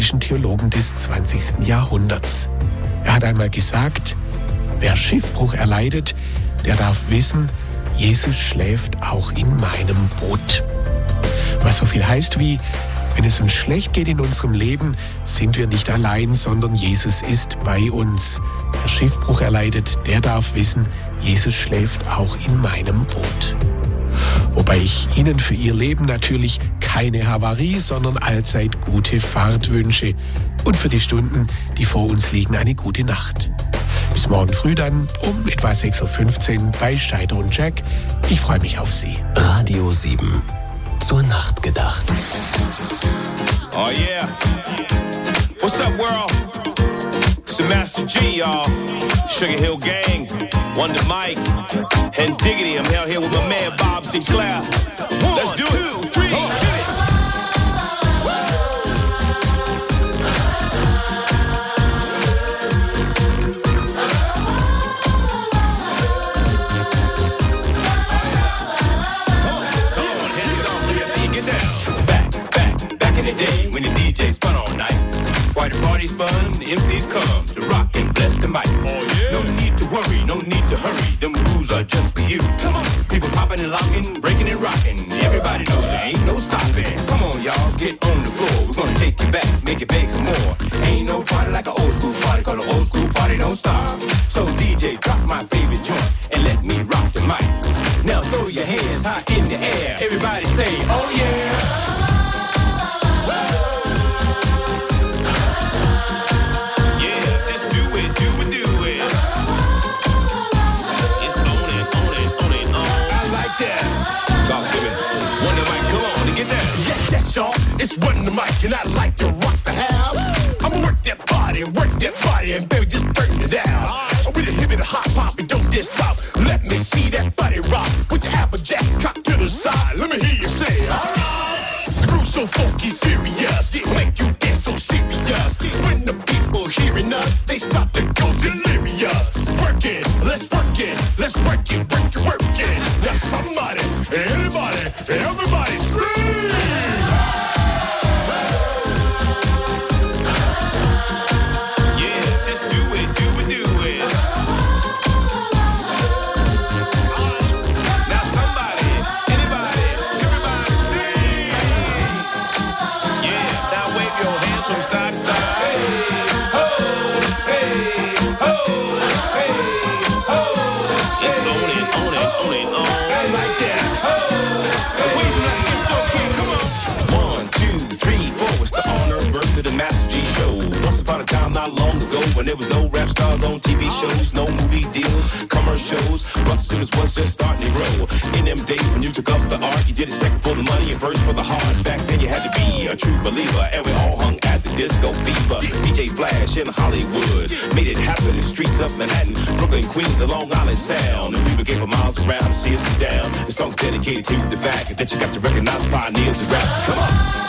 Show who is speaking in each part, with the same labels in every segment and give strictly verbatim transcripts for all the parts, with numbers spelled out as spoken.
Speaker 1: evangelischen Theologen des zwanzigsten Jahrhunderts. Er hat einmal gesagt, wer Schiffbruch erleidet, der darf wissen, Jesus schläft auch in meinem Boot. Was so viel heißt wie, wenn es uns schlecht geht in unserem Leben, sind wir nicht allein, sondern Jesus ist bei uns. Wer Schiffbruch erleidet, der darf wissen, Jesus schläft auch in meinem Boot. Wobei ich Ihnen für Ihr Leben natürlich keine Havarie, sondern allzeit gute Fahrt wünsche. Und für die Stunden, die vor uns liegen, eine gute Nacht. Bis morgen früh dann um etwa sechs Uhr fünfzehn bei Scheider und Jack. Ich freue mich auf Sie.
Speaker 2: Radio sieben. Zur Nacht gedacht.
Speaker 3: Oh yeah. What's up, world? It's the Master G, y'all. Sugar Hill Gang, Wonder Mike, and Diggity. I'm out here with my man Bob Sinclair. Let's do it. Two, three, hit it. When the D J spun all night, why the party's fun, the M Cs come to rock and bless the mic. Oh yeah. No need to worry, no need to hurry, them rules are just for you. Come on, people popping and locking, breaking and rocking. Everybody knows there ain't no stopping. Come on, y'all, get on the floor. We're gonna take you back, make it big for more. Ain't no party like an old school party, call an old school party, don't stop. So D J, drop my favorite joint and let me rock the mic. Now throw your hands high in the air. Everybody say, oh yeah. Y'all, it's Run the Mic, and I like to rock the house. I'ma work that body, work that body, and baby, just turn it down. I'm with a hip and a hop hop, and don't just stop. Let me see that body rock. Put your Applejack cock to the side. Let me hear you say it. Alright. The groove's so funky, furious, it make you get so serious. When the people hearing us, they start to go delirious. Work it, let's work it, let's work it, work it, work it. Now somebody, anybody, everybody scream. From side to side, hey, ho, hey, ho, hey, ho. It's on and on and on and on. I like that. Ho, hey, wait, come on. One, two, three, four. It's the honor birth of the Master G show. Once upon a time, not long ago, when there was no rap stars on T V shows, no movie deals, commercials. Russell Simmons was just starting to grow. In them days when you took up the art, you did it second for the money and first for the heart. Back then you had to be a true believer, and we all hung at the disco fever. D J Flash in Hollywood made it happen in the streets of Manhattan, Brooklyn, Queens, and Long Island Sound. And we would get for miles around to see us down. The song's dedicated to the fact that you got to recognize pioneers and raps. Come on.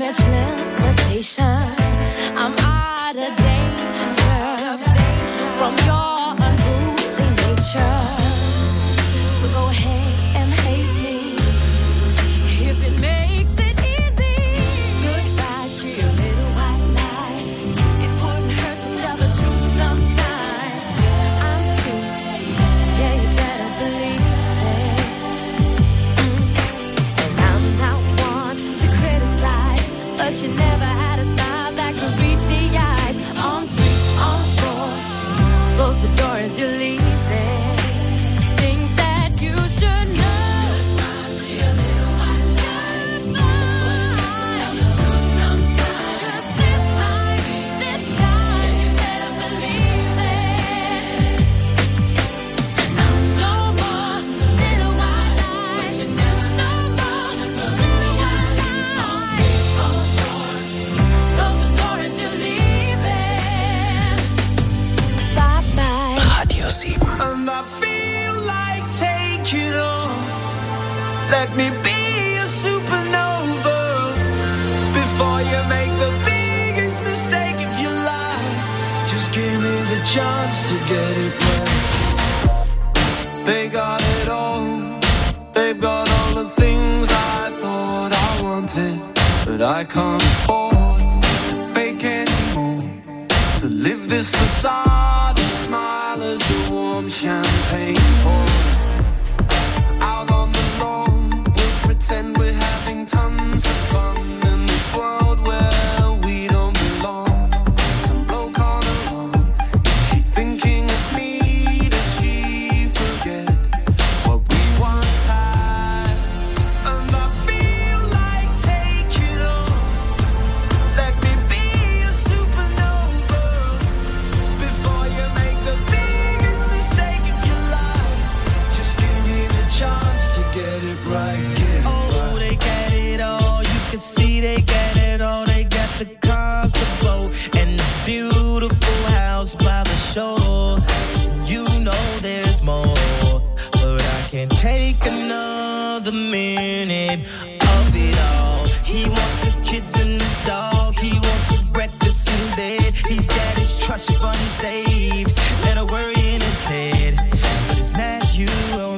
Speaker 4: much limitation. I'm out of danger from your unruly nature. So go ahead and hate me if it makes it easy. Goodbye to your little white lies. It wouldn't hurt to tell the truth sometimes. I'm sweet, yeah, you better believe it. Mm. And I'm not one to criticize, but you never had a smile that could reach the eyes. On three, on four, close the door as you leave it. Think that you should know. Goodbye to your little white lies. Tell the truth sometimes. 'Cause this time, this time, you better believe it. And I'm no more little white lies. No more little white lies. On four, close the door as you leave it. Bye bye.
Speaker 2: Radio sieben.
Speaker 5: And I feel like taking on. Let me be a supernova before you make the biggest mistake of your life. Just give me the chance to get it right. They got it all. They've got all the things I thought I wanted, but I can't afford to fake anymore. To live this facade and smile as the warm champagne pours. Out on the lawn, we'll pretend we're having tons of fun in this world where we don't belong. Some bloke on her own. Is she thinking of me? Does she forget what we once had? And I feel like taking on. Let me be a supernova before you make the biggest mistake of your life. Just give me the chance to get it right. Get it
Speaker 6: Oh,
Speaker 5: right.
Speaker 6: they get it all. You can see they get it all. They got the cars, the boat, and the beautiful house by the shore. You know there's more, but I can't take another minute of it all. He wants his kids and the dog. He wants his breakfast in bed. He's got his trust fund saved and a worry in his head. But it's not you.